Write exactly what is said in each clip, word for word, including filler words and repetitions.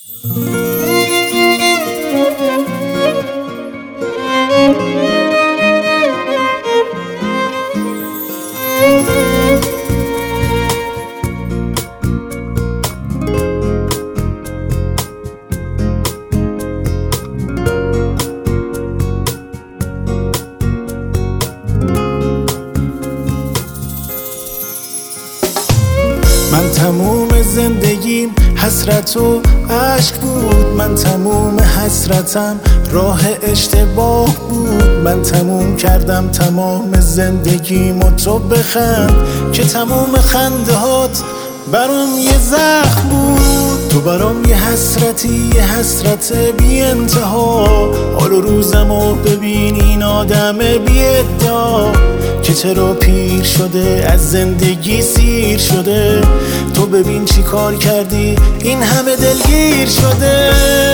من تموم زندگیم حسرت و عشق بود، من تموم حسرتم راه اشتباه بود. من تموم کردم تمام زندگیم و تو بخند که تموم خنده هات برام یه زخم بود. تو برام یه حسرتی، یه حسرت بی انتها. حال و روزمو ببین این آدم بی ادعا که چرا پیر شده از زندگی سیر شده. تو ببین چی کار کردی این همه دلگیر شده.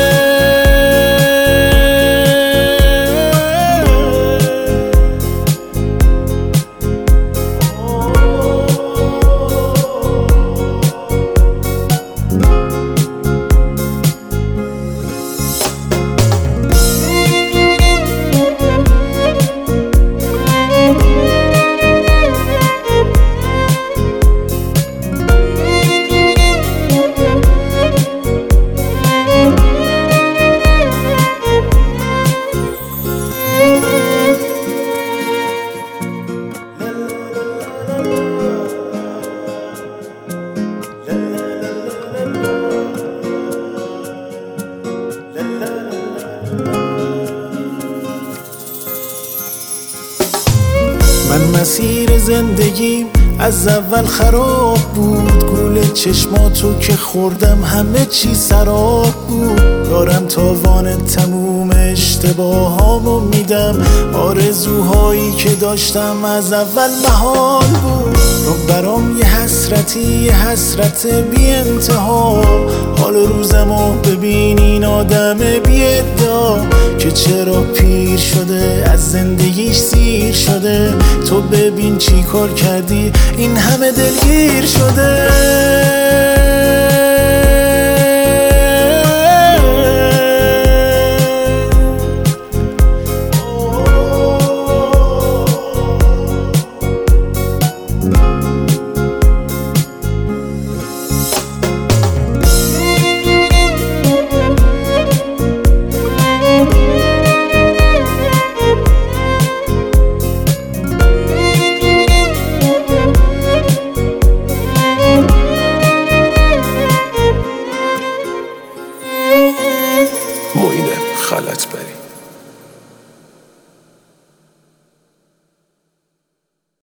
من مسیر زندگیم از اول خراب بود. گول چشماتو که خوردم همه چی سراب بود. دارم تاوان تموم اشتباهامو میدم. آرزوهایی که داشتم از اول محال بود. رو برام یه حسرتی، یه حسرت بی انتها. حال روزمو ببین این آدم بی ادعا که چرا پیر شده از زندگیش سیر شده. تو ببین چی کار کردی این همه دلگیر شده. معین خلطبری.